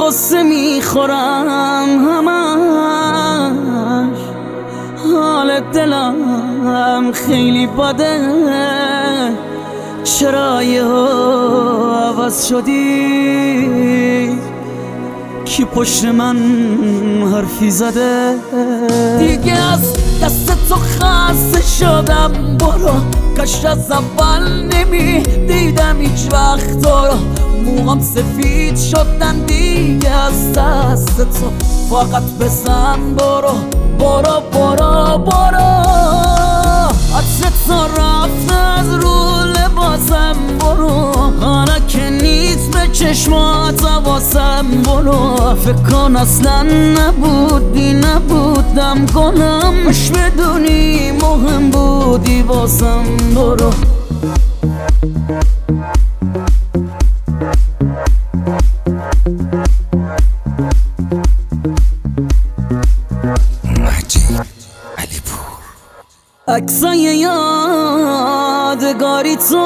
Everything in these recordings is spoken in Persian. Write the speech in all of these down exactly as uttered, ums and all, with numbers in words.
قصه میخورم همش، حال دلم خیلی بده، چرا یه عوض شدی؟ کی پشت من حرفی زده؟ دیگه از دست تو خسته شدم، برو کاش از اول نمی دیدم هیچ وقت تو رو. موهام سفید شدن دیگه از دست تو، فقط بزن برو برو برو برو. عطر تو رفت از رو لباسم، برو حالا که نیست به چشمات واسم، برو فکر کن اصلا نبودی نبودم کنم، باش بدونی مهم بودی واسم، برو. عکسای یادگاری تو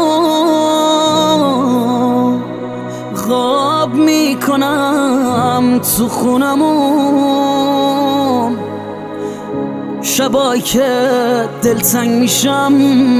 خواب میکنم تو خونمون، شبایی که دلتنگ میشم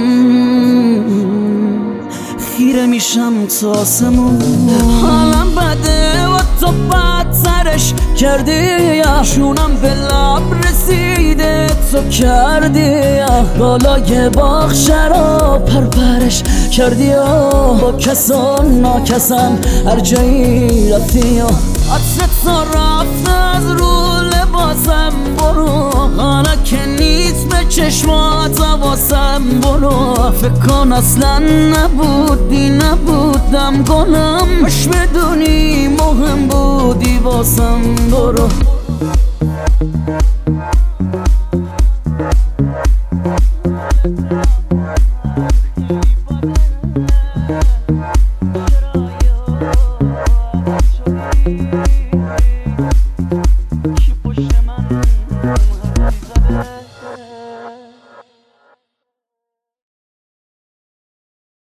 خیره میشم تو آسمون. حالم بده و تو بدترش کردی یا جونم به لب رسیده تو کردی، بالای باغ شراب پرپرش کردی یا با کسان ناکسم هر جایی رفتی یا عطر تو رفت از رو لباسم، برو حالا که نیست به چشمات واسم، برو فکر کن اصلا نبودی نبودم کنم، باش بدونی مهم بودی واسم، برو. Thank you.